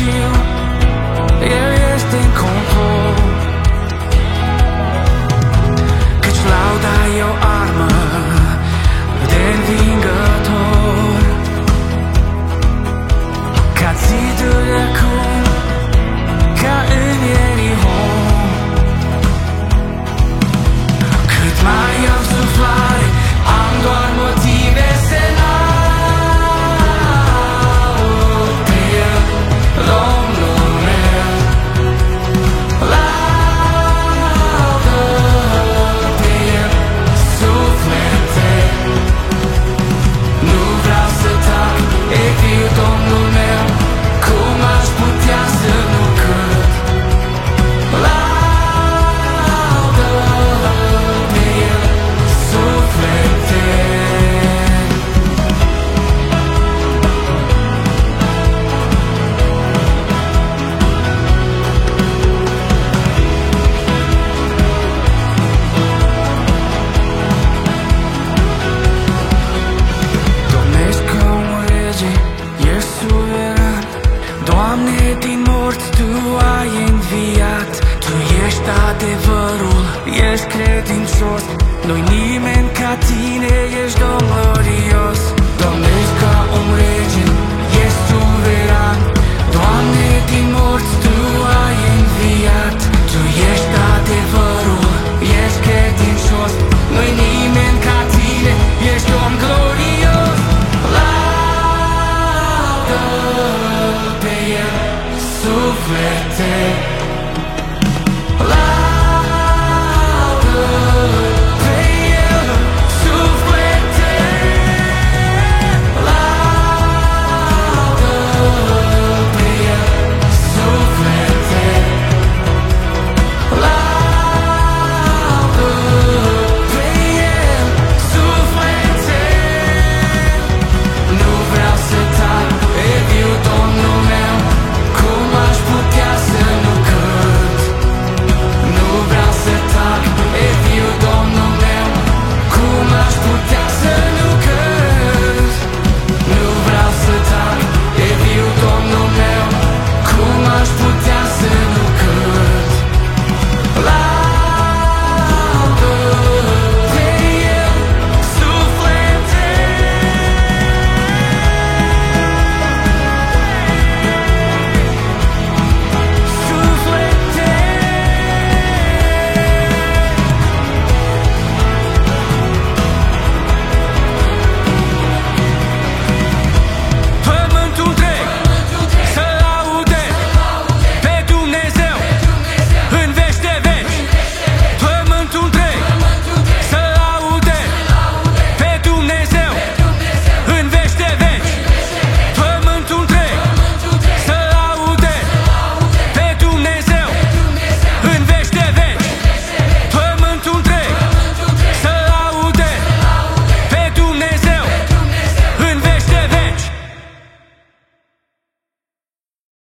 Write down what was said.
știu, El este în control. Căci lauda e o armă de învingător. Ca zidul acum, ca în Ierihon. Cât mai am suflare, am doar motive să laud pe El, Domnul meu. Laudă pe El, suflete. Nu vreau să tac, e viu Domnul meu. Cum aș putea să nu cânt? Laudă pe El, suflete. Domnesc ca un rege, ești suveran. Doamne, din morți Tu ai înviat. Tu ești adevărul, ești credincios. Nu-i nimeni ca Tine, ești Domn glorios. Domnesc ca un rege, ești suveran. Doamne, din morți Tu ai înviat. Tu ești adevărul, ești credincios. Nu-i nimeni ca Tine, ești Domn glorios. Laudă pe El, suflete.